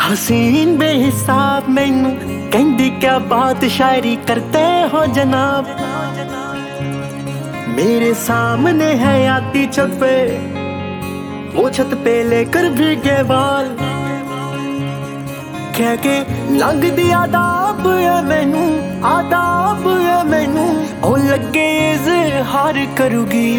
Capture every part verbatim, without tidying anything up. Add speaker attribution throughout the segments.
Speaker 1: हसीन बेहिसाब मैनू कहंदी क्या बात शायरी करते हो जनाब। मेरे सामने है आती छत पे, वो छत पे लेकर भीगे बाल, कह के लंघ दी आदाब है मैनू, आदाब है मैनू, ओ लगे इज़हार करूगी।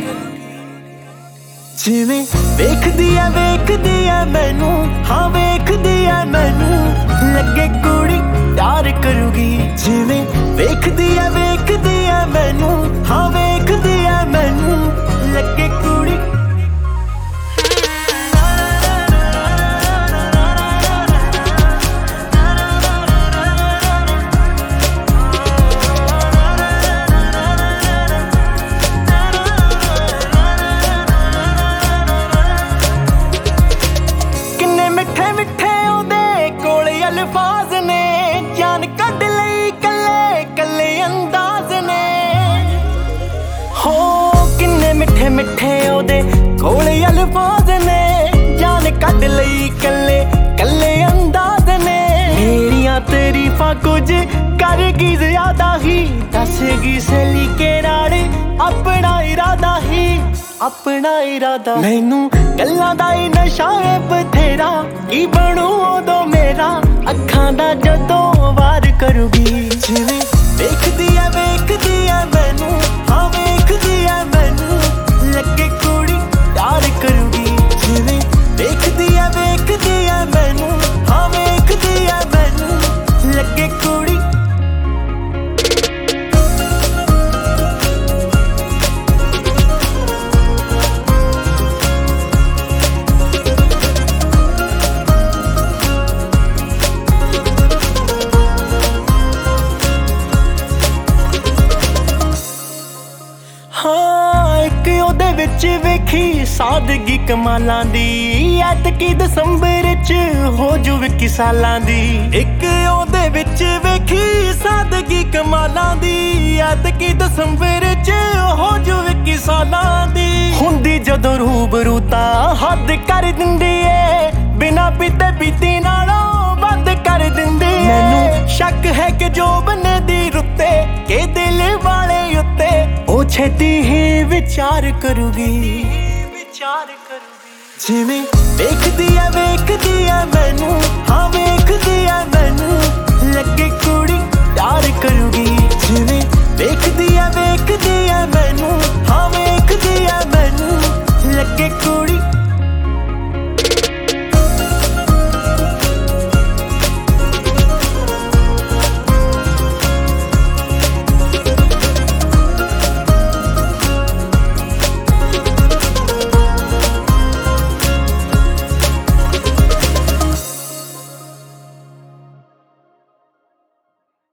Speaker 1: जिवें वेखदी है वेखदी है मैनू, हाँ वेखदी है मैनू, लगे कुड़ी प्यार करूगी। जिवें वेखदी है वेखदी है मैनू, हाँ वेखदी है मैनू, लगे कुड़ी। अल्फाज ने जान कढ लई कल्ले कल्ले अंदाज ने, हो किन्ने मिठे मिठे ओदे कोले अल्फाज ने, जान कढ लई कल्ले कल्ले अंदाज ने। मेरियां तारीफां कुछ करगी ज्यादा ही, दसगी सली के नाल अपना इरादा ही, अपना इरादा। मैनू गल्लां दा ही नशा है बथेरा, की बनू उदों मेरा अखां दा जदों वार करूगी। जिवें वेखदी है वेखदी है मैनू, हाँ वेखदी है मैनू, लगे कुड़ी प्यार करूगी। जिवें वेखदी है वेखदी है मैनू, हाँ वेखदी है मैनू, लगे कुड़ी। हाँ एक ओदे विच वेखी सादगी कमालां दी, ऐतकी दसंबर च हो जू विक्की सालां दी। एक ओदे विच वेखी सादगी कमालां दी, ऐतकी दसंबर च हो जू विक्की सालां दी। हुंदी जदों रूबरू तां हद कर दिंदी ए, बिना पीते पीती नालों बंद कर दिंदी ए। मैनू शक है कि जो बने दी रुत्ते के दिल वाले उत्ते, ओ छेती ही विचार करूगी, विचार करूगी। जिवें वेखदी है वेखदी है मैनू, हाँ वेखदी है मैनू, लगे कुड़ी प्यार करूगी। जिवें वेखदी है वेखदी